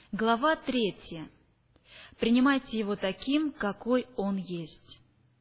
Глава 3. Принимайте его таким, какой он есть.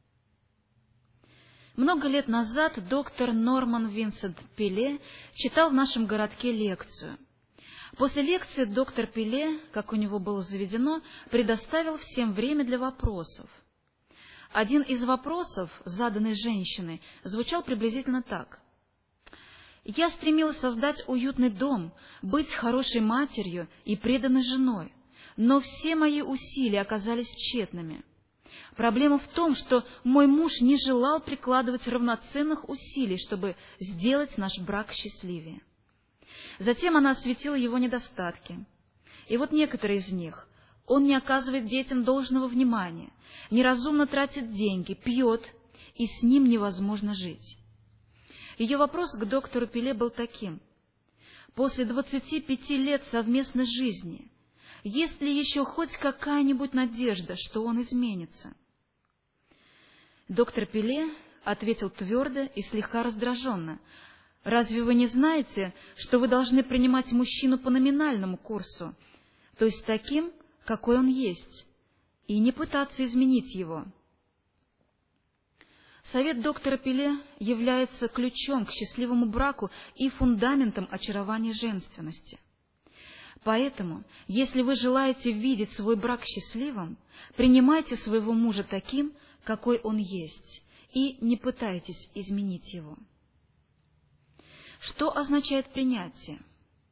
Много лет назад доктор Норман Винсент Пиле читал в нашем городке лекцию. После лекции доктор Пиле, как у него было заведено, предоставил всем время для вопросов. Один из вопросов, заданный женщиной, звучал приблизительно так. «Я стремилась создать уютный дом, быть хорошей матерью и преданной женой, но все мои усилия оказались тщетными. Проблема в том, что мой муж не желал прикладывать равноценных усилий, чтобы сделать наш брак счастливее». Затем она осветила его недостатки. И вот некоторые из них. Он не оказывает детям должного внимания, неразумно тратит деньги, пьет, и с ним невозможно жить. Ее вопрос к доктору Пиле был таким. После 25 лет совместной жизни, есть ли еще хоть какая-нибудь надежда, что он изменится? Доктор Пиле ответил твердо и слегка раздраженно. «Разве вы не знаете, что вы должны принимать мужчину по номинальному курсу, то есть таким, какой он есть, и не пытаться изменить его?» Совет доктора Пиле является ключом к счастливому браку и фундаментом очарования женственности. Поэтому, если вы желаете видеть свой брак счастливым, принимайте своего мужа таким, какой он есть, и не пытайтесь изменить его. Что означает принятие?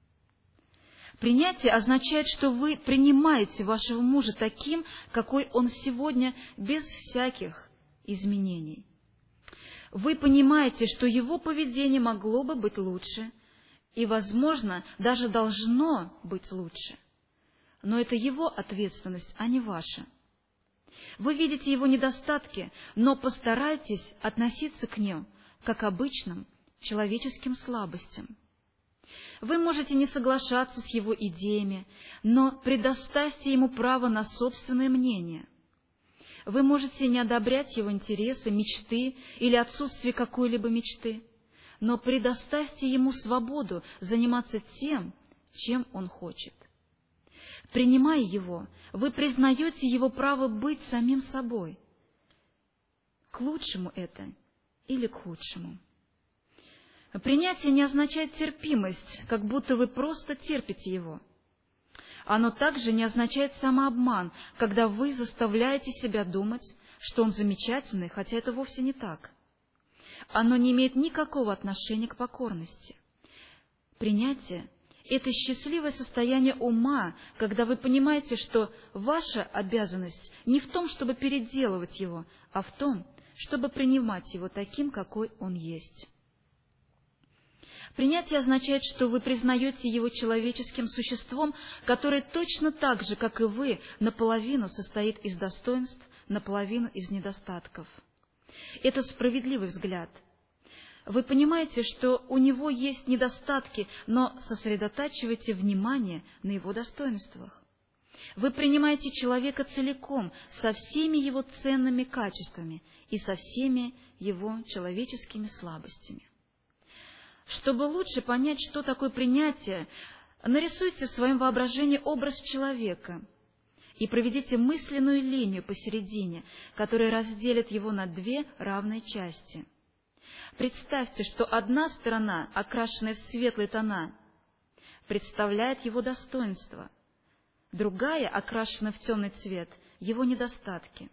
Принятие означает, что вы принимаете вашего мужа таким, какой он сегодня, без всяких изменений. Вы понимаете, что его поведение могло бы быть лучше и, возможно, даже должно быть лучше. Но это его ответственность, а не ваша. Вы видите его недостатки, но постарайтесь относиться к ним как к обычным человеческим слабостям. Вы можете не соглашаться с его идеями, но предоставьте ему право на собственное мнение. Вы можете не одобрять его интересы, мечты или отсутствие какой-либо мечты, но предоставьте ему свободу заниматься тем, чем он хочет. Принимая его, вы признаете его право быть самим собой. К лучшему это или к худшему. Принятие не означает терпимость, как будто вы просто терпите его. Оно также не означает самообман, когда вы заставляете себя думать, что он замечательный, хотя это вовсе не так. Оно не имеет никакого отношения к покорности. Принятие — это счастливое состояние ума, когда вы понимаете, что ваша обязанность не в том, чтобы переделывать его, а в том, чтобы принимать его таким, какой он есть. Принятие означает, что вы признаете его человеческим существом, которое точно так же, как и вы, наполовину состоит из достоинств, наполовину из недостатков. Это справедливый взгляд. Вы понимаете, что у него есть недостатки, но сосредотачиваете внимание на его достоинствах. Вы принимаете человека целиком, со всеми его ценными качествами и со всеми его человеческими слабостями. Чтобы лучше понять, что такое принятие, нарисуйте в своем воображении образ человека и проведите мысленную линию посередине, которая разделит его на две равные части. Представьте, что одна сторона, окрашенная в светлые тона, представляет его достоинства, другая, окрашенная в темный цвет, его недостатки.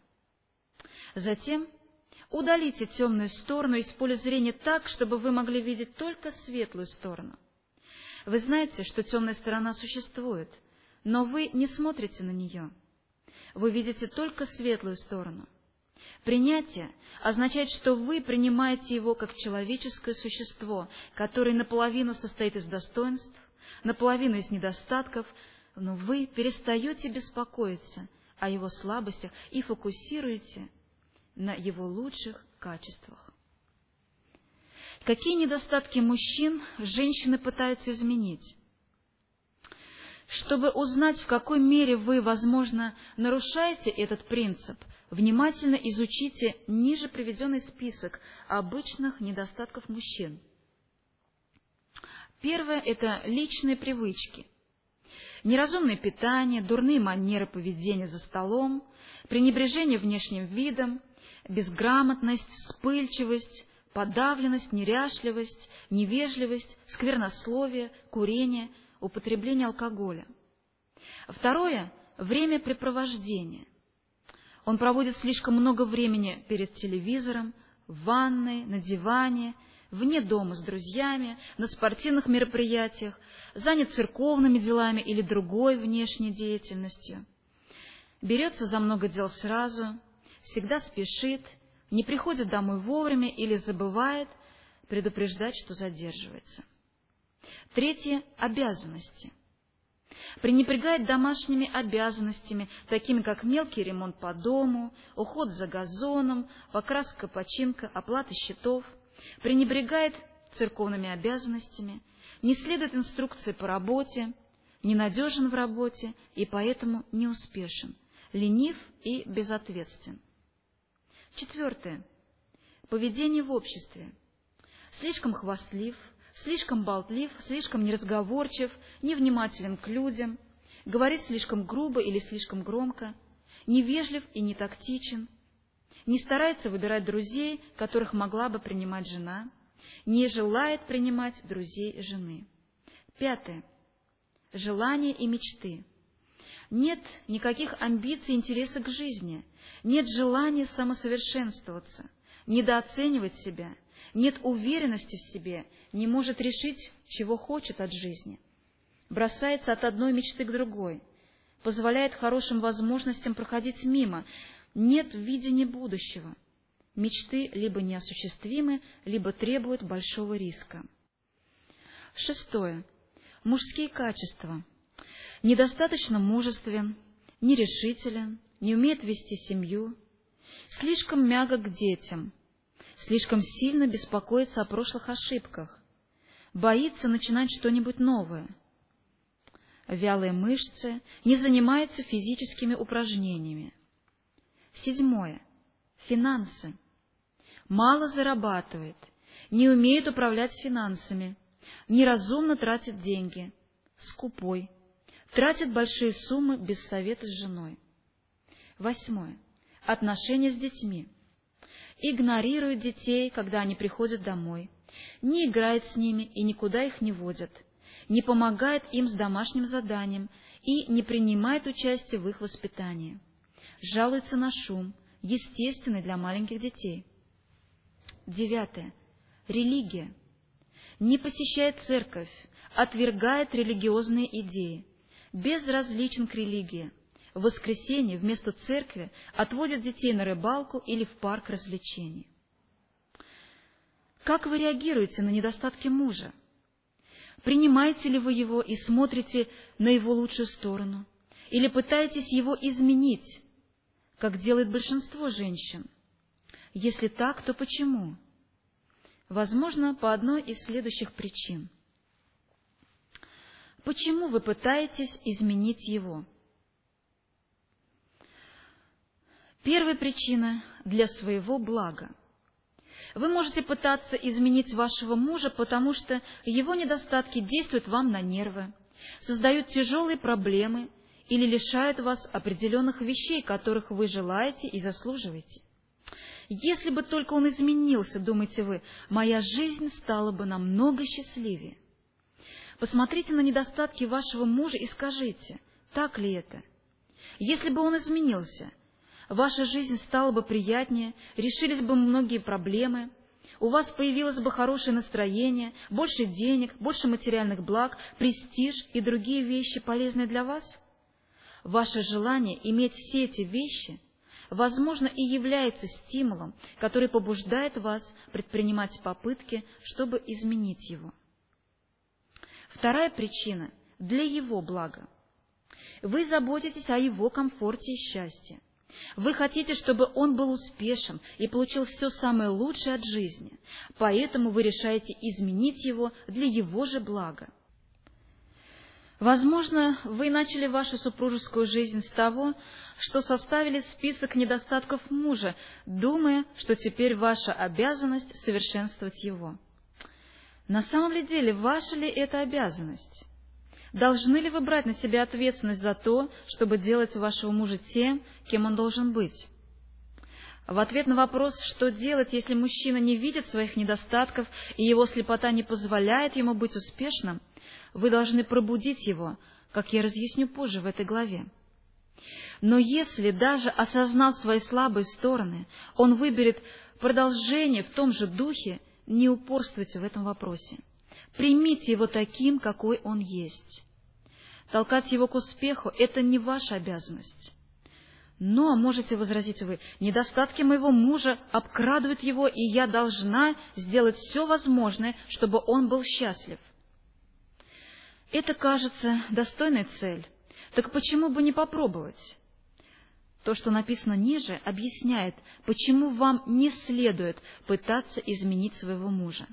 Затем удалите темную сторону из поля зрения так, чтобы вы могли видеть только светлую сторону. Вы знаете, что темная сторона существует, но вы не смотрите на нее. Вы видите только светлую сторону. Принятие означает, что вы принимаете его как человеческое существо, которое наполовину состоит из достоинств, наполовину из недостатков, но вы перестаете беспокоиться о его слабостях и фокусируете на его лучших качествах. Какие недостатки мужчин женщины пытаются изменить? Чтобы узнать, в какой мере вы, возможно, нарушаете этот принцип, внимательно изучите ниже приведенный список обычных недостатков мужчин. Первое – это личные привычки. неразумное питание, дурные манеры поведения за столом, пренебрежение внешним видом, безграмотность, вспыльчивость, подавленность, неряшливость, невежливость, сквернословие, курение, употребление алкоголя. Второе – времяпрепровождение. Он проводит слишком много времени перед телевизором, в ванной, на диване, вне дома с друзьями, на спортивных мероприятиях, занят церковными делами или другой внешней деятельностью. Берется за много дел сразу, всегда спешит, не приходит домой вовремя или забывает предупреждать, что задерживается. Третье – обязанности. Пренебрегает домашними обязанностями, такими как мелкий ремонт по дому, уход за газоном, покраска, починка, оплата счетов. Пренебрегает церковными обязанностями, не следует инструкции по работе, ненадежен в работе и поэтому неуспешен, ленив и безответственен. Четвертое. Поведение в обществе. Слишком хвастлив, слишком болтлив, слишком неразговорчив, невнимателен к людям, говорит слишком грубо или слишком громко, невежлив и нетактичен, не старается выбирать друзей, которых могла бы принимать жена, не желает принимать друзей жены. Пятое. Желания и мечты. Нет никаких амбиций и интереса к жизни, нет желания самосовершенствоваться, недооценивать себя, нет уверенности в себе, не может решить, чего хочет от жизни. Бросается от одной мечты к другой, позволяет хорошим возможностям проходить мимо, нет видения будущего. Мечты либо неосуществимы, либо требуют большого риска. Шестое. Мужские качества. Недостаточно мужествен, нерешителен, не умеет вести семью, слишком мягок к детям, слишком сильно беспокоится о прошлых ошибках, боится начинать что-нибудь новое, вялые мышцы, не занимается физическими упражнениями. Седьмое. Финансы. Мало зарабатывает, не умеет управлять финансами, неразумно тратит деньги, скупой, тратит большие суммы без совета с женой. Восьмое. Отношения с детьми. Игнорирует детей, когда они приходят домой, не играет с ними и никуда их не водит, не помогает им с домашним заданием и не принимает участие в их воспитании. Жалуется на шум, естественный для маленьких детей. Девятое. Религия. Не посещает церковь, отвергает религиозные идеи, безразличен к религии. В воскресенье вместо церкви отводят детей на рыбалку или в парк развлечений. Как вы реагируете на недостатки мужа? Принимаете ли вы его и смотрите на его лучшую сторону? Или пытаетесь его изменить, как делает большинство женщин? Если так, то почему? Возможно, по одной из следующих причин. Почему вы пытаетесь изменить его? Первая причина – для своего блага. Вы можете пытаться изменить вашего мужа, потому что его недостатки действуют вам на нервы, создают тяжелые проблемы или лишают вас определенных вещей, которых вы желаете и заслуживаете. Если бы только он изменился, думаете вы, моя жизнь стала бы намного счастливее. Посмотрите на недостатки вашего мужа и скажите, так ли это? Если бы он изменился, ваша жизнь стала бы приятнее, решились бы многие проблемы, у вас появилось бы хорошее настроение, больше денег, больше материальных благ, престиж и другие вещи, полезные для вас? Ваше желание иметь все эти вещи, возможно, и является стимулом, который побуждает вас предпринимать попытки, чтобы изменить его. Вторая причина – для его блага. Вы заботитесь о его комфорте и счастье. Вы хотите, чтобы он был успешен и получил все самое лучшее от жизни, поэтому вы решаете изменить его для его же блага. Возможно, вы начали вашу супружескую жизнь с того, что составили список недостатков мужа, думая, что теперь ваша обязанность совершенствовать его. На самом ли деле, ваша ли это обязанность? Должны ли вы брать на себя ответственность за то, чтобы делать вашего мужа тем, кем он должен быть? В ответ на вопрос, что делать, если мужчина не видит своих недостатков и его слепота не позволяет ему быть успешным, вы должны пробудить его, как я разъясню позже в этой главе. Но если, даже осознав свои слабые стороны, он выберет продолжение в том же духе, не упорствуйте в этом вопросе. Примите его таким, какой он есть. Толкать его к успеху – это не ваша обязанность. Но, можете возразить вы, недостатки моего мужа обкрадывают его, и я должна сделать все возможное, чтобы он был счастлив. Это, кажется, достойная цель. Так почему бы не попробовать? То, что написано ниже, объясняет, почему вам не следует пытаться изменить своего мужа.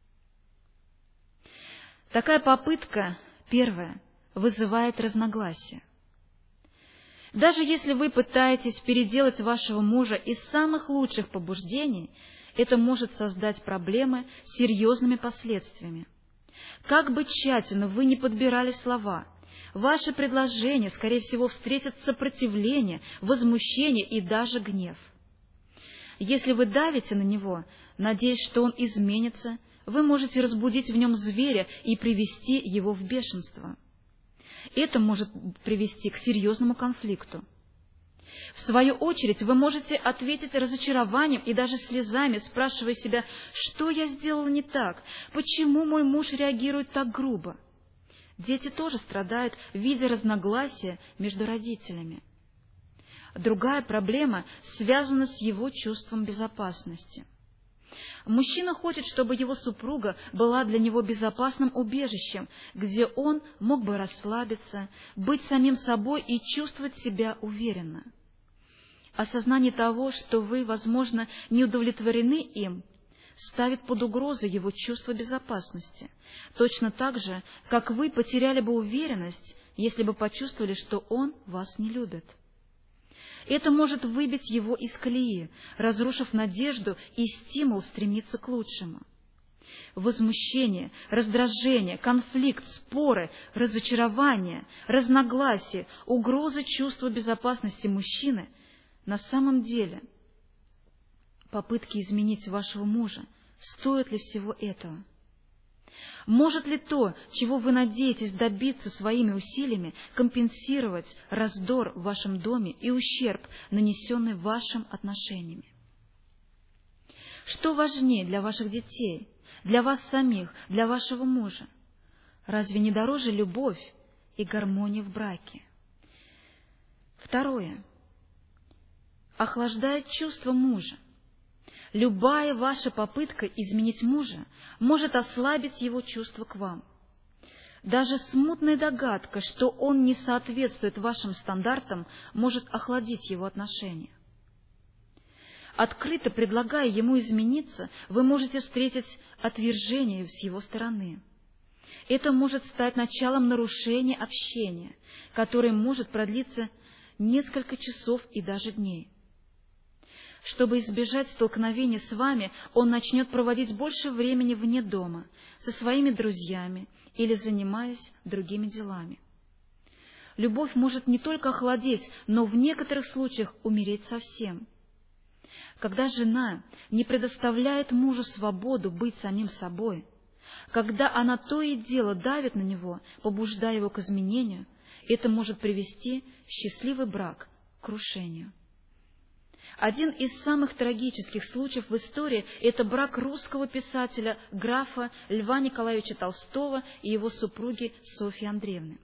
Такая попытка, первая, вызывает разногласия. Даже если вы пытаетесь переделать вашего мужа из самых лучших побуждений, это может создать проблемы с серьезными последствиями. Как бы тщательно вы ни подбирали слова, ваши предложения, скорее всего, встретят сопротивление, возмущение и даже гнев. Если вы давите на него, надеясь, что он изменится, вы можете разбудить в нем зверя и привести его в бешенство. Это может привести к серьезному конфликту. В свою очередь, вы можете ответить разочарованием и даже слезами, спрашивая себя, что я сделала не так, почему мой муж реагирует так грубо. Дети тоже страдают, видя разногласия между родителями. Другая проблема связана с его чувством безопасности. Мужчина хочет, чтобы его супруга была для него безопасным убежищем, где он мог бы расслабиться, быть самим собой и чувствовать себя уверенно. Осознание того, что вы, возможно, не удовлетворены им, ставит под угрозу его чувство безопасности, точно так же, как вы потеряли бы уверенность, если бы почувствовали, что он вас не любит. Это может выбить его из колеи, разрушив надежду и стимул стремиться к лучшему. Возмущение, раздражение, конфликт, споры, разочарование, разногласия, угроза чувства безопасности мужчины на самом деле попытки изменить вашего мужа, стоят ли всего этого? Может ли то, чего вы надеетесь добиться своими усилиями, компенсировать раздор в вашем доме и ущерб, нанесенный вашим отношениями? Что важнее для ваших детей, для вас самих, для вашего мужа? Разве не дороже любовь и гармония в браке? Второе. Охлаждает чувство мужа. Любая ваша попытка изменить мужа может ослабить его чувство к вам. Даже смутная догадка, что он не соответствует вашим стандартам, может охладить его отношения. Открыто предлагая ему измениться, вы можете встретить отвержение с его стороны. Это может стать началом нарушения общения, которое может продлиться несколько часов и даже дней. Чтобы избежать столкновения с вами, он начнет проводить больше времени вне дома, со своими друзьями или занимаясь другими делами. Любовь может не только охладеть, но в некоторых случаях умереть совсем. Когда жена не предоставляет мужу свободу быть самим собой, когда она то и дело давит на него, побуждая его к изменению, это может привести счастливый брак к крушению. Один из самых трагических случаев в истории – это брак русского писателя, графа Льва Николаевича Толстого и его супруги Софьи Андреевны.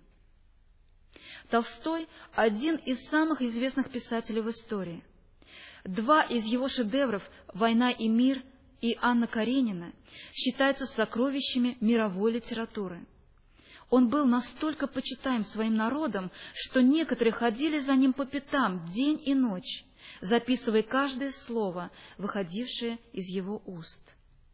Толстой – один из самых известных писателей в истории. Два из его шедевров «Война и мир» и «Анна Каренина» считаются сокровищами мировой литературы. Он был настолько почитаем своим народом, что некоторые ходили за ним по пятам день и ночь, записывая каждое слово, выходившее из его уст.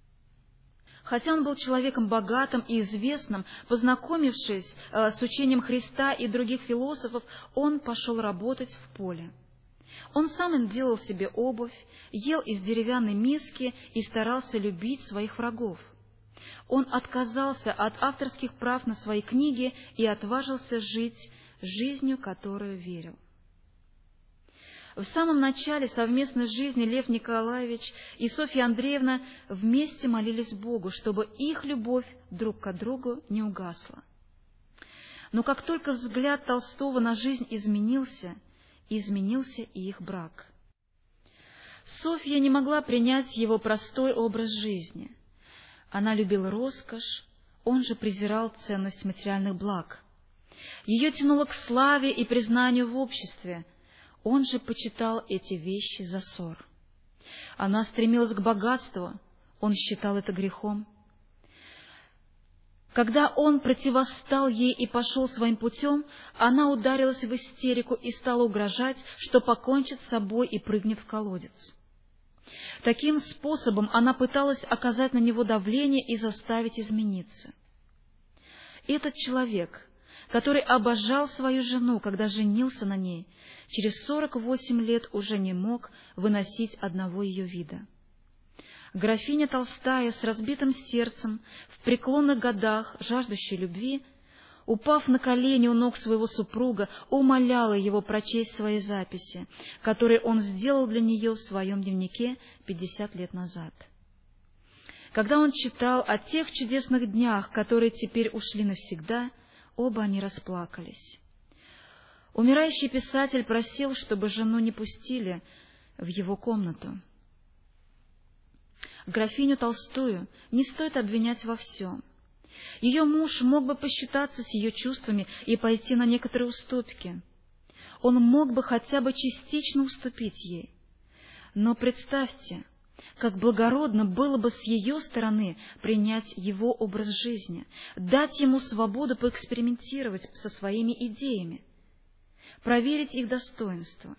Хотя он был человеком богатым и известным, познакомившись с учением Христа и других философов, он пошел работать в поле. Он сам делал себе обувь, ел из деревянной миски и старался любить своих врагов. Он отказался от авторских прав на свои книги и отважился жить жизнью, которую верил. В самом начале совместной жизни Лев Николаевич и Софья Андреевна вместе молились Богу, чтобы их любовь друг к другу не угасла. Но как только взгляд Толстого на жизнь изменился, изменился и их брак. Софья не могла принять его простой образ жизни. Она любила роскошь, он же презирал ценность материальных благ. Ее тянуло к славе и признанию в обществе, он же почитал эти вещи за ссор. Она стремилась к богатству, он считал это грехом. Когда он противостал ей и пошел своим путем, она ударилась в истерику и стала угрожать, что покончит с собой и прыгнет в колодец. Таким способом она пыталась оказать на него давление и заставить измениться. Этот человек, который обожал свою жену, когда женился на ней, через 48 лет уже не мог выносить одного ее вида. Графиня Толстая с разбитым сердцем, в преклонных годах, жаждущей любви, упав на колени у ног своего супруга, умоляла его прочесть свои записи, которые он сделал для нее в своем дневнике 50 лет назад. Когда он читал о тех чудесных днях, которые теперь ушли навсегда, оба они расплакались. Умирающий писатель просил, чтобы жену не пустили в его комнату. Графиню Толстую не стоит обвинять во всем. Ее муж мог бы посчитаться с ее чувствами и пойти на некоторые уступки. Он мог бы хотя бы частично уступить ей. Но представьте, как благородно было бы с ее стороны принять его образ жизни, дать ему свободу поэкспериментировать со своими идеями, проверить их достоинство.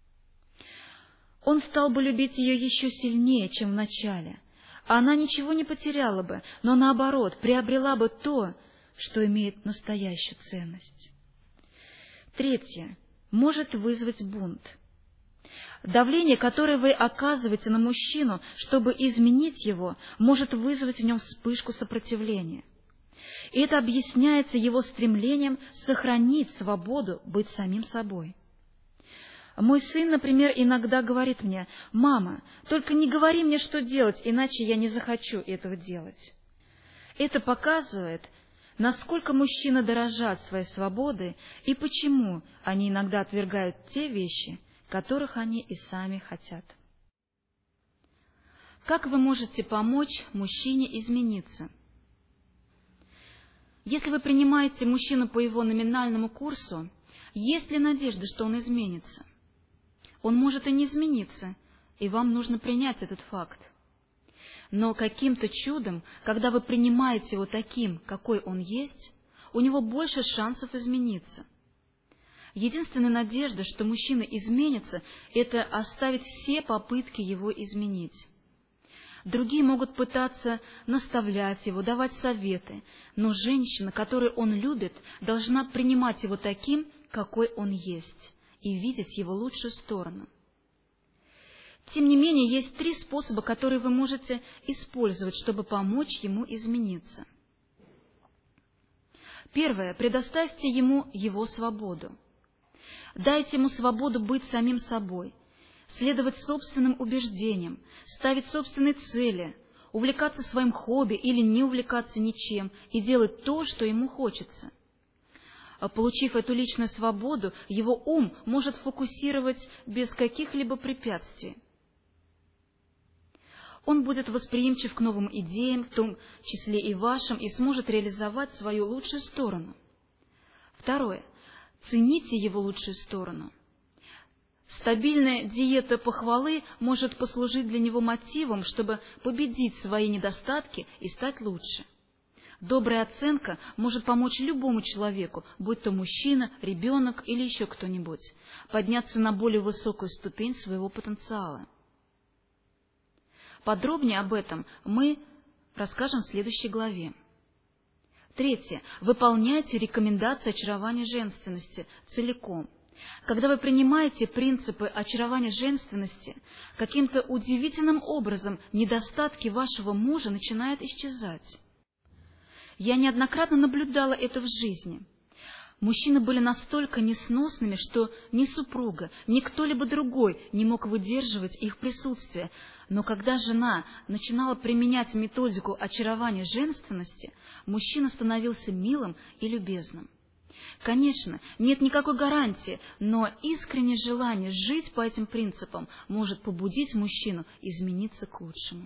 Он стал бы любить ее еще сильнее, чем в начале. Она ничего не потеряла бы, но, наоборот, приобрела бы то, что имеет настоящую ценность. Третье. Может вызвать бунт. Давление, которое вы оказываете на мужчину, чтобы изменить его, может вызвать в нем вспышку сопротивления. И это объясняется его стремлением сохранить свободу быть самим собой. Мой сын, например, иногда говорит мне: «Мама, только не говори мне, что делать, иначе я не захочу этого делать». Это показывает, насколько мужчины дорожат своей свободой и почему они иногда отвергают те вещи, которых они и сами хотят. Как вы можете помочь мужчине измениться? Если вы принимаете мужчину по его номинальному курсу, есть ли надежда, что он изменится? Он может и не измениться, и вам нужно принять этот факт. Но каким-то чудом, когда вы принимаете его таким, какой он есть, у него больше шансов измениться. Единственная надежда, что мужчина изменится, это оставить все попытки его изменить. Другие могут пытаться наставлять его, давать советы, но женщина, которую он любит, должна принимать его таким, какой он есть, и видеть его лучшую сторону. Тем не менее, есть 3 способа, которые вы можете использовать, чтобы помочь ему измениться. Первое. Предоставьте ему его свободу. Дайте ему свободу быть самим собой, следовать собственным убеждениям, ставить собственные цели, увлекаться своим хобби или не увлекаться ничем и делать то, что ему хочется. Получив эту личную свободу, его ум может фокусировать без каких-либо препятствий. Он будет восприимчив к новым идеям, в том числе и вашим, и сможет реализовать свою лучшую сторону. Второе. Цените его лучшую сторону. Стабильная диета похвалы может послужить для него мотивом, чтобы победить свои недостатки и стать лучше. Добрая оценка может помочь любому человеку, будь то мужчина, ребенок или еще кто-нибудь, подняться на более высокую ступень своего потенциала. Подробнее об этом мы расскажем в следующей главе. Третье. Выполняйте рекомендации очарования женственности целиком. Когда вы принимаете принципы очарования женственности, каким-то удивительным образом недостатки вашего мужа начинают исчезать. Я неоднократно наблюдала это в жизни. Мужчины были настолько несносными, что ни супруга, ни кто-либо другой не мог выдерживать их присутствие. Но когда жена начинала применять методику очарования женственности, мужчина становился милым и любезным. Конечно, нет никакой гарантии, но искреннее желание жить по этим принципам может побудить мужчину измениться к лучшему.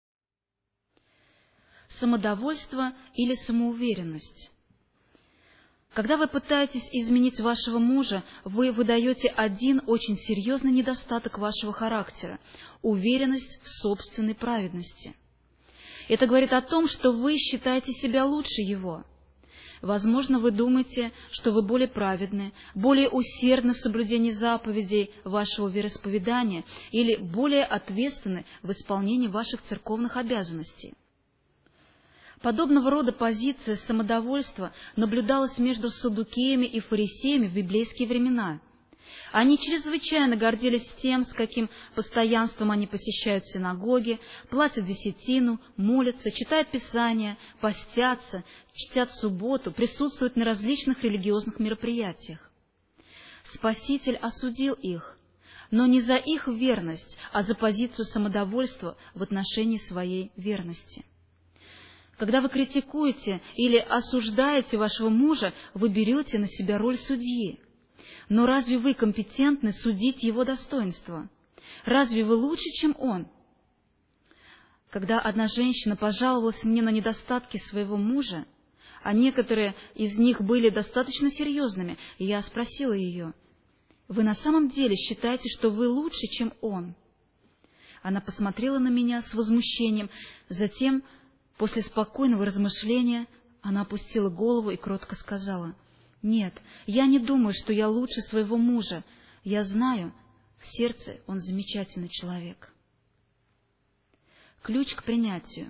Самодовольство или самоуверенность. Когда вы пытаетесь изменить вашего мужа, вы выдаете один очень серьезный недостаток вашего характера – уверенность в собственной праведности. Это говорит о том, что вы считаете себя лучше его. Возможно, вы думаете, что вы более праведны, более усердны в соблюдении заповедей вашего вероисповедания или более ответственны в исполнении ваших церковных обязанностей. Подобного рода позиция самодовольства наблюдалась между саддукеями и фарисеями в библейские времена. Они чрезвычайно гордились тем, с каким постоянством они посещают синагоги, платят десятину, молятся, читают Писания, постятся, чтят субботу, присутствуют на различных религиозных мероприятиях. Спаситель осудил их, но не за их верность, а за позицию самодовольства в отношении своей верности. Когда вы критикуете или осуждаете вашего мужа, вы берете на себя роль судьи. Но разве вы компетентны судить его достоинство? Разве вы лучше, чем он? Когда одна женщина пожаловалась мне на недостатки своего мужа, а некоторые из них были достаточно серьезными, и я спросила ее: «Вы на самом деле считаете, что вы лучше, чем он?» Она посмотрела на меня с возмущением, затем, после спокойного размышления, она опустила голову и кротко сказала: «Нет, я не думаю, что я лучше своего мужа. Я знаю, в сердце он замечательный человек». Ключ к принятию.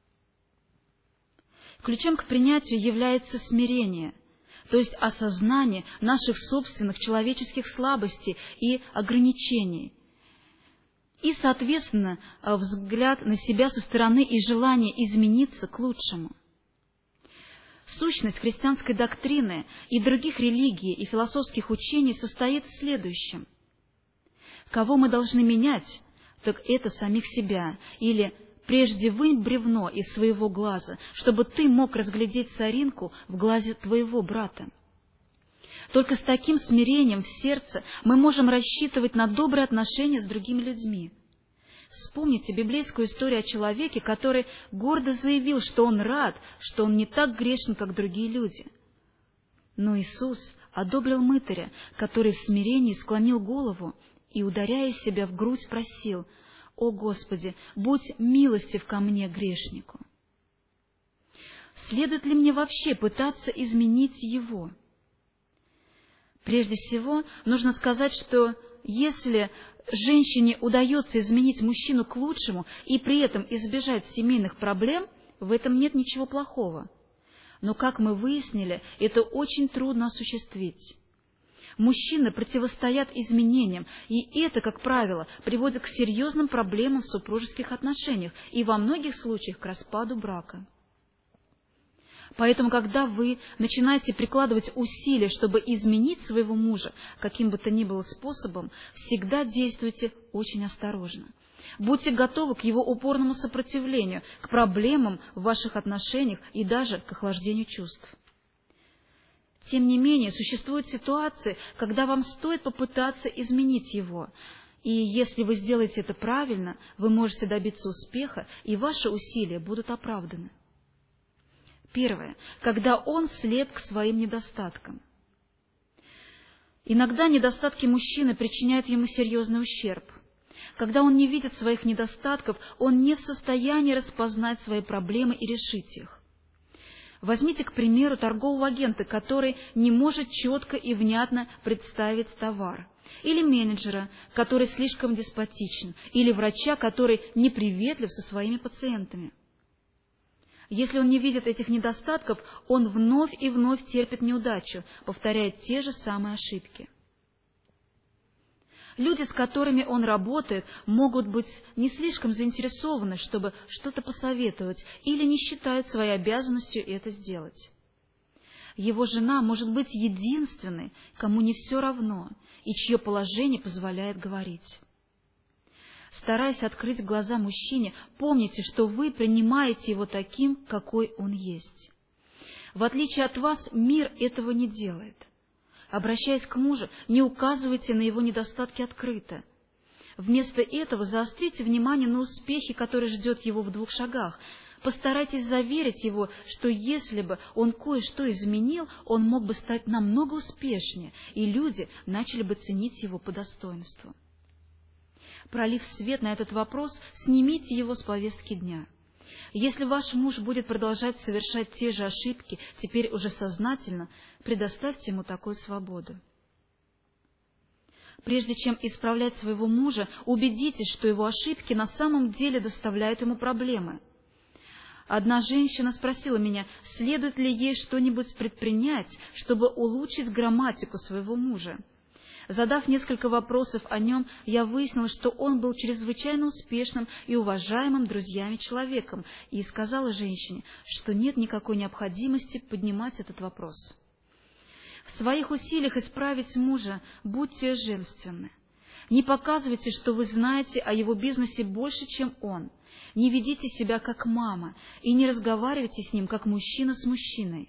Ключом к принятию является смирение, то есть осознание наших собственных человеческих слабостей и ограничений, и, соответственно, взгляд на себя со стороны и желание измениться к лучшему. Сущность христианской доктрины и других религий и философских учений состоит в следующем. Кого мы должны менять, так это самих себя, или «прежде вынь бревно из своего глаза, чтобы ты мог разглядеть соринку в глазе твоего брата». Только с таким смирением в сердце мы можем рассчитывать на добрые отношения с другими людьми. Вспомните библейскую историю о человеке, который гордо заявил, что он рад, что он не так грешен, как другие люди. Но Иисус одобрил мытаря, который в смирении склонил голову и, ударяя себя в грудь, просил: «О Господи, будь милостив ко мне, грешнику». Следует ли мне вообще пытаться изменить его? Прежде всего, нужно сказать, что если женщине удается изменить мужчину к лучшему и при этом избежать семейных проблем, в этом нет ничего плохого. Но, как мы выяснили, это очень трудно осуществить. Мужчины противостоят изменениям, и это, как правило, приводит к серьезным проблемам в супружеских отношениях и во многих случаях к распаду брака. Поэтому, когда вы начинаете прикладывать усилия, чтобы изменить своего мужа каким бы то ни было способом, всегда действуйте очень осторожно. Будьте готовы к его упорному сопротивлению, к проблемам в ваших отношениях и даже к охлаждению чувств. Тем не менее, существуют ситуации, когда вам стоит попытаться изменить его. И если вы сделаете это правильно, вы можете добиться успеха, и ваши усилия будут оправданы. Первое. Когда он слеп к своим недостаткам. Иногда недостатки мужчины причиняют ему серьезный ущерб. Когда он не видит своих недостатков, он не в состоянии распознать свои проблемы и решить их. Возьмите, к примеру, торгового агента, который не может четко и внятно представить товар, или менеджера, который слишком деспотичен, или врача, который неприветлив со своими пациентами. Если он не видит этих недостатков, он вновь и вновь терпит неудачу, повторяя те же самые ошибки. Люди, с которыми он работает, могут быть не слишком заинтересованы, чтобы что-то посоветовать, или не считают своей обязанностью это сделать. Его жена может быть единственной, кому не все равно, и чье положение позволяет говорить. Стараясь открыть глаза мужчине, помните, что вы принимаете его таким, какой он есть. В отличие от вас, мир этого не делает. Обращаясь к мужу, не указывайте на его недостатки открыто. Вместо этого заострите внимание на успехе, который ждет его в 2 шагах. Постарайтесь заверить его, что если бы он кое-что изменил, он мог бы стать намного успешнее, и люди начали бы ценить его по достоинству. Пролив свет на этот вопрос, снимите его с повестки дня. Если ваш муж будет продолжать совершать те же ошибки, теперь уже сознательно, предоставьте ему такую свободу. Прежде чем исправлять своего мужа, убедитесь, что его ошибки на самом деле доставляют ему проблемы. Одна женщина спросила меня, следует ли ей что-нибудь предпринять, чтобы улучшить грамматику своего мужа. Задав несколько вопросов о нем, я выяснила, что он был чрезвычайно успешным и уважаемым друзьями человеком, и сказала женщине, что нет никакой необходимости поднимать этот вопрос. В своих усилиях исправить мужа будьте женственны. Не показывайте, что вы знаете о его бизнесе больше, чем он. Не ведите себя как мама и не разговаривайте с ним, как мужчина с мужчиной.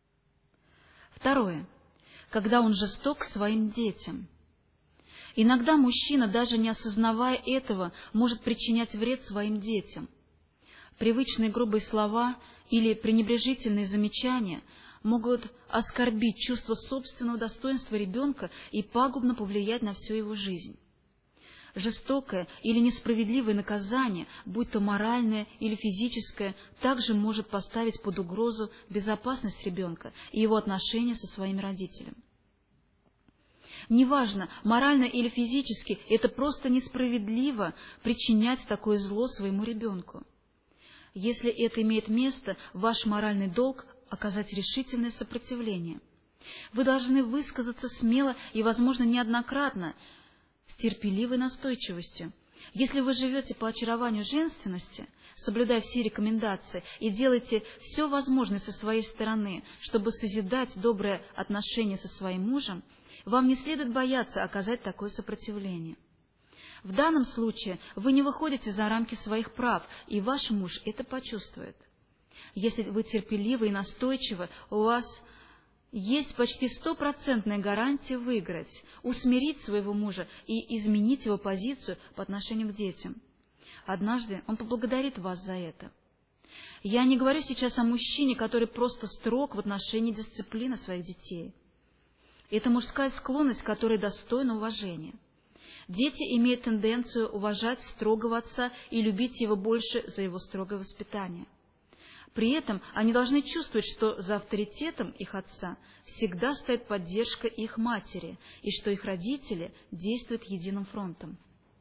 2. Когда он жесток к своим детям. Иногда мужчина, даже не осознавая этого, может причинять вред своим детям. Привычные грубые слова или пренебрежительные замечания могут оскорбить чувство собственного достоинства ребенка и пагубно повлиять на всю его жизнь. Жестокое или несправедливое наказание, будь то моральное или физическое, также может поставить под угрозу безопасность ребенка и его отношения со своим родителем. Неважно, морально или физически, это просто несправедливо причинять такое зло своему ребенку. Если это имеет место, ваш моральный долг – оказать решительное сопротивление. Вы должны высказаться смело и, возможно, неоднократно, с терпеливой настойчивостью. Если вы живете по очарованию женственности, соблюдая все рекомендации и делаете все возможное со своей стороны, чтобы созидать добрые отношения со своим мужем, вам не следует бояться оказать такое сопротивление. В данном случае вы не выходите за рамки своих прав, и ваш муж это почувствует. Если вы терпеливы и настойчивы, у вас есть почти 100% гарантия выиграть, усмирить своего мужа и изменить его позицию по отношению к детям. Однажды он поблагодарит вас за это. Я не говорю сейчас о мужчине, который просто строг в отношении дисциплины своих детей. Это мужская склонность, которая достойна уважения. Дети имеют тенденцию уважать строгого отца и любить его больше за его строгое воспитание. При этом они должны чувствовать, что за авторитетом их отца всегда стоит поддержка их матери, и что их родители действуют единым фронтом.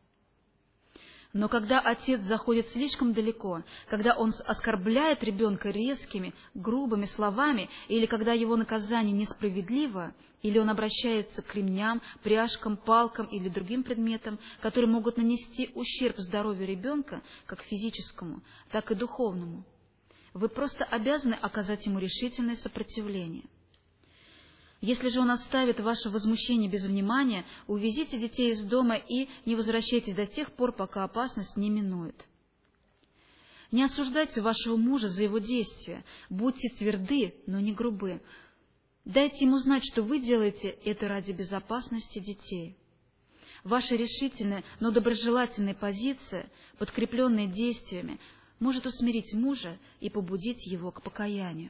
Но когда отец заходит слишком далеко, когда он оскорбляет ребенка резкими, грубыми словами, или когда его наказание несправедливо, или он обращается к ремням, пряжкам, палкам или другим предметам, которые могут нанести ущерб здоровью ребенка, как физическому, так и духовному, вы просто обязаны оказать ему решительное сопротивление. Если же он оставит ваше возмущение без внимания, увезите детей из дома и не возвращайтесь до тех пор, пока опасность не минует. Не осуждайте вашего мужа за его действия, будьте тверды, но не грубы. Дайте ему знать, что вы делаете это ради безопасности детей. Ваша решительная, но доброжелательная позиция, подкрепленная действиями, может усмирить мужа и побудить его к покаянию.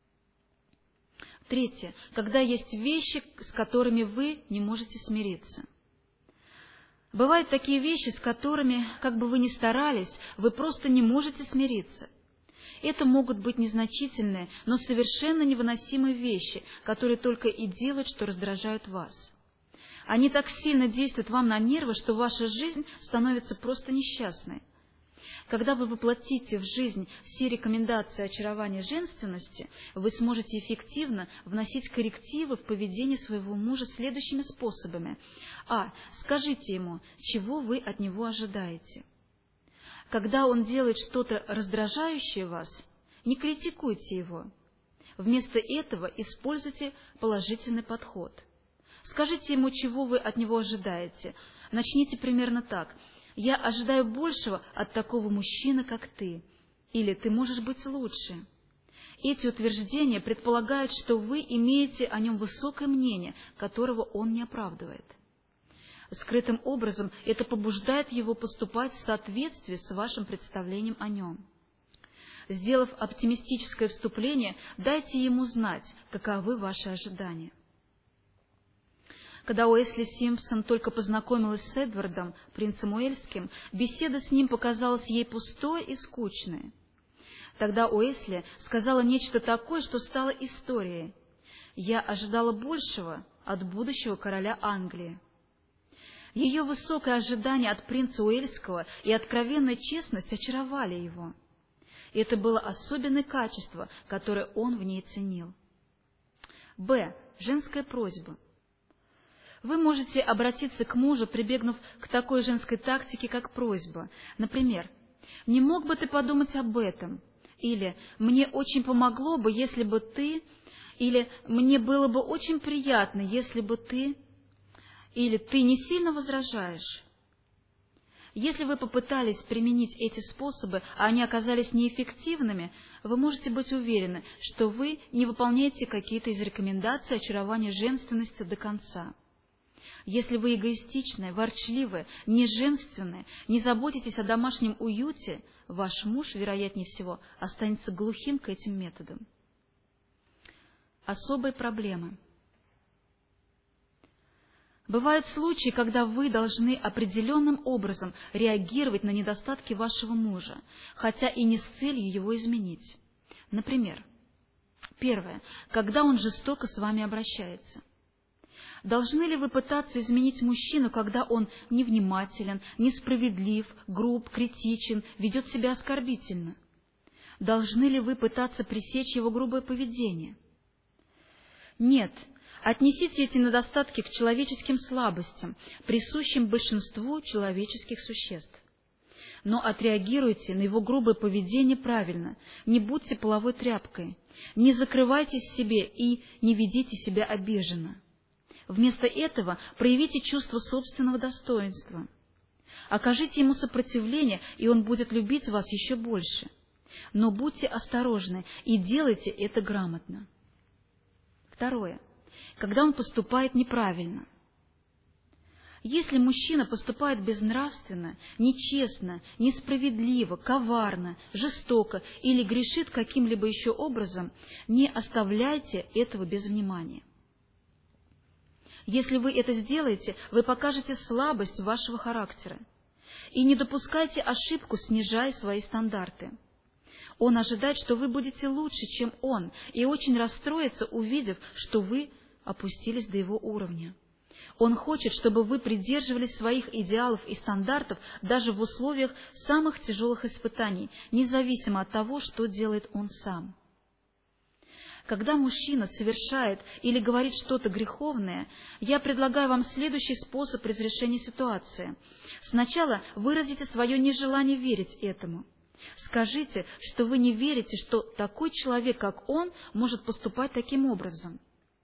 3. Когда есть вещи, с которыми вы не можете смириться. Бывают такие вещи, с которыми, как бы вы ни старались, вы просто не можете смириться. Это могут быть незначительные, но совершенно невыносимые вещи, которые только и делают, что раздражают вас. Они так сильно действуют вам на нервы, что ваша жизнь становится просто несчастной. Когда вы воплотите в жизнь все рекомендации очарования женственности, вы сможете эффективно вносить коррективы в поведение своего мужа следующими способами. Скажите ему, чего вы от него ожидаете. Когда он делает что-то раздражающее вас, не критикуйте его. Вместо этого используйте положительный подход. Скажите ему, чего вы от него ожидаете. Начните примерно так. «Я ожидаю большего от такого мужчины, как ты». Или «Ты можешь быть лучше». Эти утверждения предполагают, что вы имеете о нем высокое мнение, которого он не оправдывает. Скрытым образом это побуждает его поступать в соответствии с вашим представлением о нем. Сделав оптимистическое вступление, дайте ему знать, каковы ваши ожидания. Когда Уэсли Симпсон только познакомилась с Эдвардом, принцем Уэльским, беседа с ним показалась ей пустой и скучной. Тогда Уэсли сказала нечто такое, что стало историей. «Я ожидала большего от будущего короля Англии». Ее высокое ожидание от принца Уэльского и откровенная честность очаровали его. И это было особенное качество, которое он в ней ценил. Женская просьба. Вы можете обратиться к мужу, прибегнув к такой женской тактике, как просьба. Например, «Не мог бы ты подумать об этом?» Или «Мне очень помогло бы, если бы ты...» Или «Мне было бы очень приятно, если бы ты...» Или «Ты не сильно возражаешь?» Если вы попытались применить эти способы, а они оказались неэффективными, вы можете быть уверены, что вы не выполняете какие-то из рекомендаций очарования женственности до конца. Если вы эгоистичны, ворчливы, неженственны, не заботитесь о домашнем уюте, ваш муж, вероятнее всего, останется глухим к этим методам. Особые проблемы. Бывают случаи, когда вы должны определенным образом реагировать на недостатки вашего мужа, хотя и не с целью его изменить. Например, первое, когда он жестоко с вами обращается. Должны ли вы пытаться изменить мужчину, когда он невнимателен, несправедлив, груб, критичен, ведет себя оскорбительно? Должны ли вы пытаться пресечь его грубое поведение? Нет. Отнесите эти недостатки к человеческим слабостям, присущим большинству человеческих существ. Но отреагируйте на его грубое поведение правильно, не будьте половой тряпкой, не закрывайтесь в себе и не ведите себя обиженно. Вместо этого проявите чувство собственного достоинства. Окажите ему сопротивление, и он будет любить вас еще больше. Но будьте осторожны и делайте это грамотно. Второе. Когда он поступает неправильно. Если мужчина поступает безнравственно, нечестно, несправедливо, коварно, жестоко или грешит каким-либо еще образом, не оставляйте этого без внимания. Если вы это сделаете, вы покажете слабость вашего характера. И не допускайте ошибку, снижая свои стандарты. Он ожидает, что вы будете лучше, чем он, и очень расстроится, увидев, что вы опустились до его уровня. Он хочет, чтобы вы придерживались своих идеалов и стандартов даже в условиях самых тяжелых испытаний, независимо от того, что делает он сам. Когда мужчина совершает или говорит что-то греховное, я предлагаю вам следующий способ разрешения ситуации. Сначала выразите свое нежелание верить этому. Скажите, что вы не верите, что такой человек, как он, может поступать таким образом.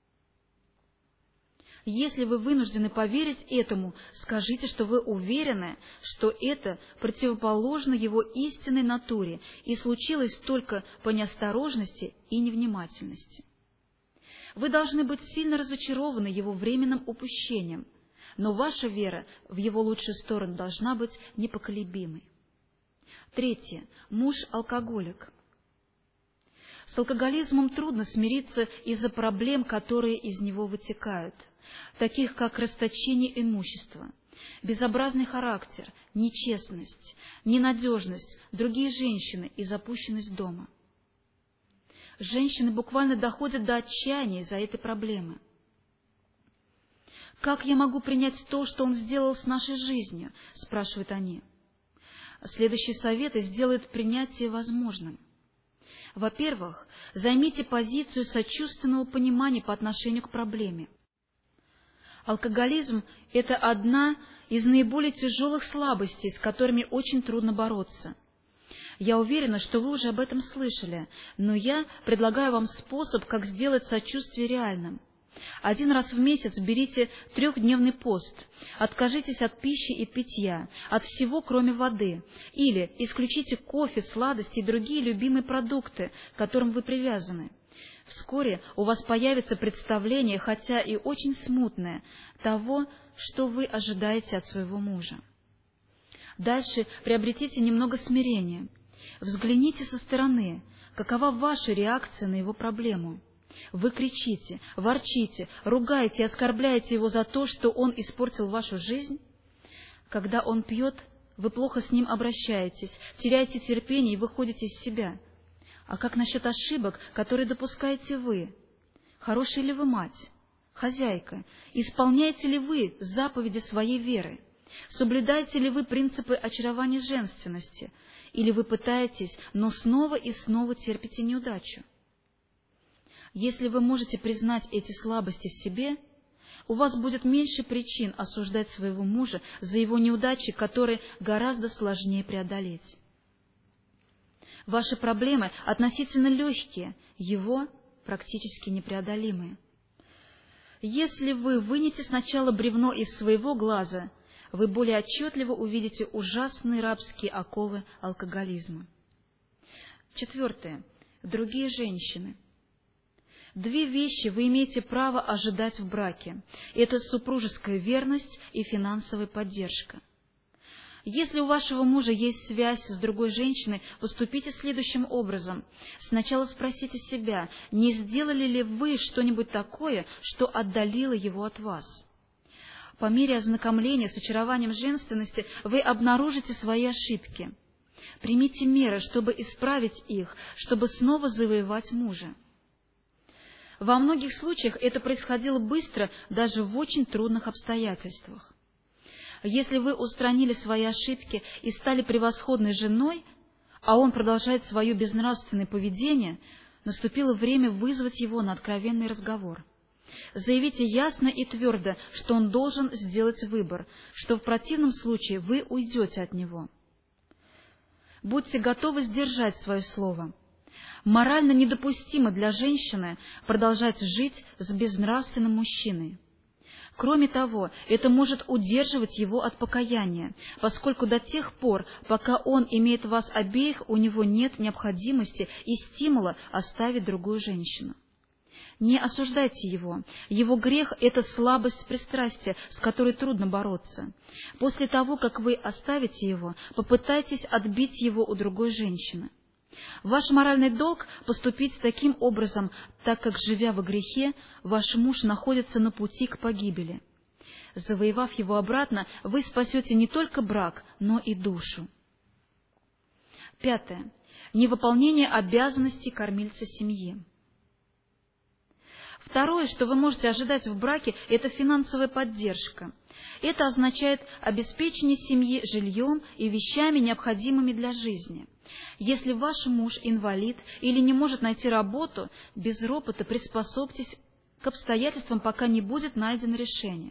Если вы вынуждены поверить этому, скажите, что вы уверены, что это противоположно его истинной натуре и случилось только по неосторожности и невнимательности. Вы должны быть сильно разочарованы его временным упущением, но ваша вера в его лучшую сторону должна быть непоколебимой. Третье. Муж-алкоголик. С алкоголизмом трудно смириться из-за проблем, которые из него вытекают, таких как расточение имущества, безобразный характер, нечестность, ненадежность, другие женщины и запущенность дома. Женщины буквально доходят до отчаяния из-за этой проблемы. «Как я могу принять то, что он сделал с нашей жизнью?» – спрашивают они. Следующие советы сделают принятие возможным. Во-первых, займите позицию сочувственного понимания по отношению к проблеме. Алкоголизм – это одна из наиболее тяжелых слабостей, с которыми очень трудно бороться. Я уверена, что вы уже об этом слышали, но я предлагаю вам способ, как сделать сочувствие реальным. 1 раз в месяц берите 3-дневный пост, откажитесь от пищи и питья, от всего, кроме воды, или исключите кофе, сладости и другие любимые продукты, к которым вы привязаны. Вскоре у вас появится представление, хотя и очень смутное, того, что вы ожидаете от своего мужа. Дальше приобретите немного смирения. Взгляните со стороны, какова ваша реакция на его проблему. Вы кричите, ворчите, ругаете и оскорбляете его за то, что он испортил вашу жизнь. Когда он пьет, вы плохо с ним обращаетесь, теряете терпение и выходите из себя. А как насчет ошибок, которые допускаете вы? Хорошая ли вы мать, хозяйка? Исполняете ли вы заповеди своей веры? Соблюдаете ли вы принципы очарования женственности? Или вы пытаетесь, но снова и снова терпите неудачу? Если вы можете признать эти слабости в себе, у вас будет меньше причин осуждать своего мужа за его неудачи, которые гораздо сложнее преодолеть. Ваши проблемы относительно легкие, его практически непреодолимые. Если вы вынете сначала бревно из своего глаза, вы более отчетливо увидите ужасные рабские оковы алкоголизма. 4. Другие женщины. 2 вещи вы имеете право ожидать в браке. Это супружеская верность и финансовая поддержка. Если у вашего мужа есть связь с другой женщиной, поступите следующим образом. Сначала спросите себя, не сделали ли вы что-нибудь такое, что отдалило его от вас. По мере ознакомления с очарованием женственности вы обнаружите свои ошибки. Примите меры, чтобы исправить их, чтобы снова завоевать мужа. Во многих случаях это происходило быстро, даже в очень трудных обстоятельствах. Если вы устранили свои ошибки и стали превосходной женой, а он продолжает свое безнравственное поведение, наступило время вызвать его на откровенный разговор. Заявите ясно и твердо, что он должен сделать выбор, что в противном случае вы уйдете от него. Будьте готовы сдержать свое слово. Морально недопустимо для женщины продолжать жить с безнравственным мужчиной. Кроме того, это может удерживать его от покаяния, поскольку до тех пор, пока он имеет вас обеих, у него нет необходимости и стимула оставить другую женщину. Не осуждайте его. Его грех – это слабость пристрастия, с которой трудно бороться. После того, как вы оставите его, попытайтесь отбить его у другой женщины. Ваш моральный долг – поступить таким образом, так как, живя во грехе, ваш муж находится на пути к погибели. Завоевав его обратно, вы спасете не только брак, но и душу. 5. Невыполнение обязанностей кормильца семьи. 2, что вы можете ожидать в браке, это финансовая поддержка. Это означает обеспечение семьи жильем и вещами, необходимыми для жизни. Если ваш муж инвалид или не может найти работу, без ропота приспособьтесь к обстоятельствам, пока не будет найдено решение.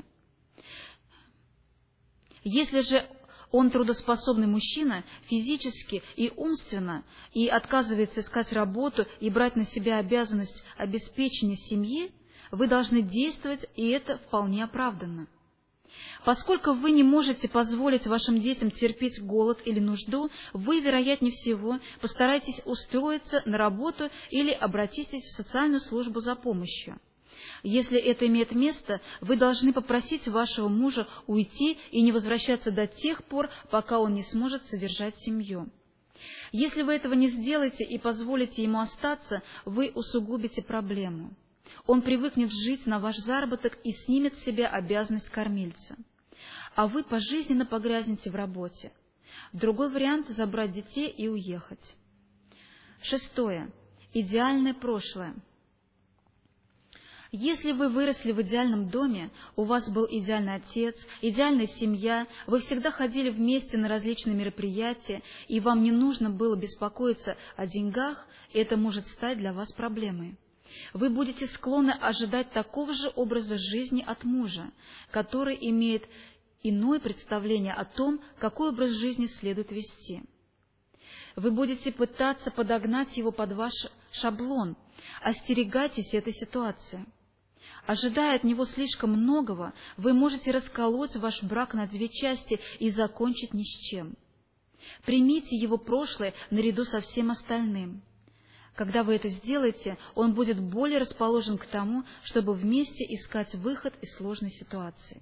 Если же он трудоспособный мужчина, физически и умственно, и отказывается искать работу и брать на себя обязанность обеспечения семьи, вы должны действовать, и это вполне оправданно. Поскольку вы не можете позволить вашим детям терпеть голод или нужду, вы, вероятнее всего, постарайтесь устроиться на работу или обратитесь в социальную службу за помощью. Если это имеет место, вы должны попросить вашего мужа уйти и не возвращаться до тех пор, пока он не сможет содержать семью. Если вы этого не сделаете и позволите ему остаться, вы усугубите проблему. Он привыкнет жить на ваш заработок и снимет с себя обязанность кормильца. А вы пожизненно погрязнете в работе. Другой вариант – забрать детей и уехать. 6. Идеальное прошлое. Если вы выросли в идеальном доме, у вас был идеальный отец, идеальная семья, вы всегда ходили вместе на различные мероприятия, и вам не нужно было беспокоиться о деньгах, это может стать для вас проблемой. Вы будете склонны ожидать такого же образа жизни от мужа, который имеет иное представление о том, какой образ жизни следует вести. Вы будете пытаться подогнать его под ваш шаблон. Остерегайтесь этой ситуации. Ожидая от него слишком многого, вы можете расколоть ваш брак на две части и закончить ни с чем. Примите его прошлое наряду со всем остальным. Когда вы это сделаете, он будет более расположен к тому, чтобы вместе искать выход из сложной ситуации.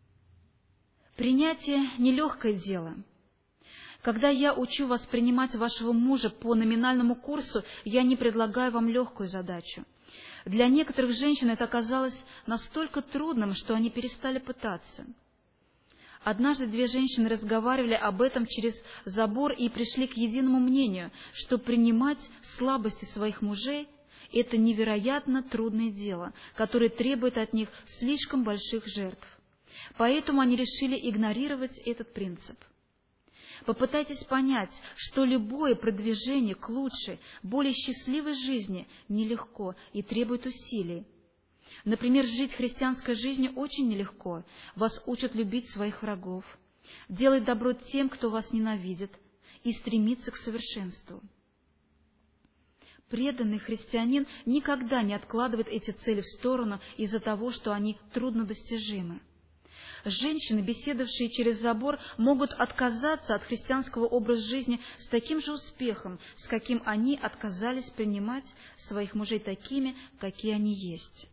Принятие – нелегкое дело. Когда я учу вас принимать вашего мужа по номинальному курсу, я не предлагаю вам легкую задачу. Для некоторых женщин это оказалось настолько трудным, что они перестали пытаться. Однажды две женщины разговаривали об этом через забор и пришли к единому мнению, что принимать слабости своих мужей – это невероятно трудное дело, которое требует от них слишком больших жертв. Поэтому они решили игнорировать этот принцип. Попытайтесь понять, что любое продвижение к лучшей, более счастливой жизни нелегко и требует усилий. Например, жить христианской жизнью очень нелегко. Вас учат любить своих врагов, делать добро тем, кто вас ненавидит, и стремиться к совершенству. Преданный христианин никогда не откладывает эти цели в сторону из-за того, что они труднодостижимы. Женщины, беседовавшие через забор, могут отказаться от христианского образа жизни с таким же успехом, с каким они отказались принимать своих мужей такими, какие они есть.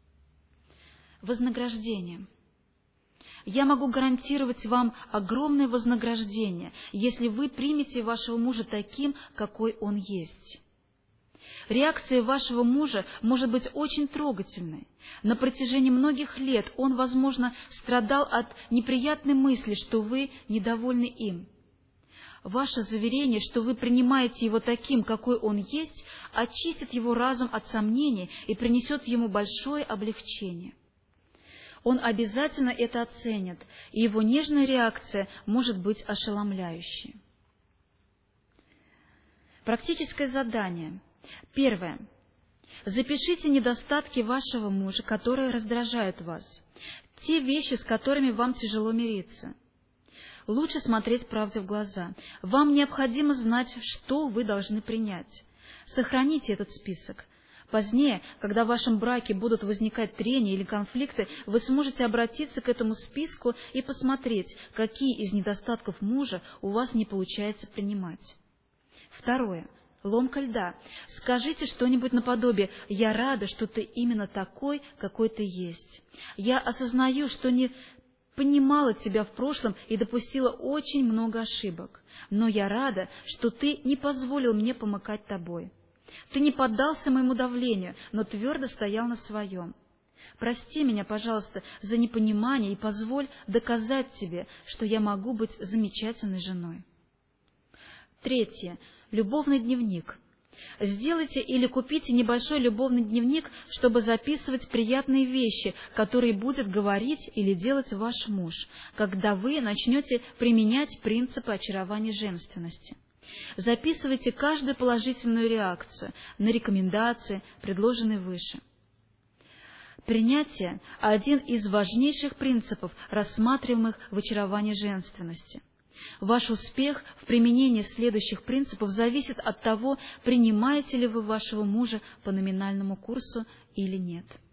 Вознаграждение. Я могу гарантировать вам огромное вознаграждение, если вы примете вашего мужа таким, какой он есть. Реакция вашего мужа может быть очень трогательной. На протяжении многих лет он, возможно, страдал от неприятной мысли, что вы недовольны им. Ваше заверение, что вы принимаете его таким, какой он есть, очистит его разум от сомнений и принесет ему большое облегчение. Он обязательно это оценит, и его нежная реакция может быть ошеломляющей. Практическое задание. Первое. Запишите недостатки вашего мужа, которые раздражают вас, те вещи, с которыми вам тяжело мириться. Лучше смотреть правде в глаза. Вам необходимо знать, что вы должны принять. Сохраните этот список. Позднее, когда в вашем браке будут возникать трения или конфликты, вы сможете обратиться к этому списку и посмотреть, какие из недостатков мужа у вас не получается принимать. Второе. Ломка льда. Скажите что-нибудь наподобие: «Я рада, что ты именно такой, какой ты есть. Я осознаю, что не понимала тебя в прошлом и допустила очень много ошибок. Но я рада, что ты не позволил мне помыкать тобой. Ты не поддался моему давлению, но твердо стоял на своем. Прости меня, пожалуйста, за непонимание и позволь доказать тебе, что я могу быть замечательной женой». Третье. Любовный дневник. Сделайте или купите небольшой любовный дневник, чтобы записывать приятные вещи, которые будет говорить или делать ваш муж, когда вы начнете применять принципы очарования женственности. Записывайте каждую положительную реакцию на рекомендации, предложенные выше. Принятие – один из важнейших принципов, рассматриваемых в очаровании женственности. Ваш успех в применении следующих принципов зависит от того, принимаете ли вы вашего мужа по номинальному курсу или нет.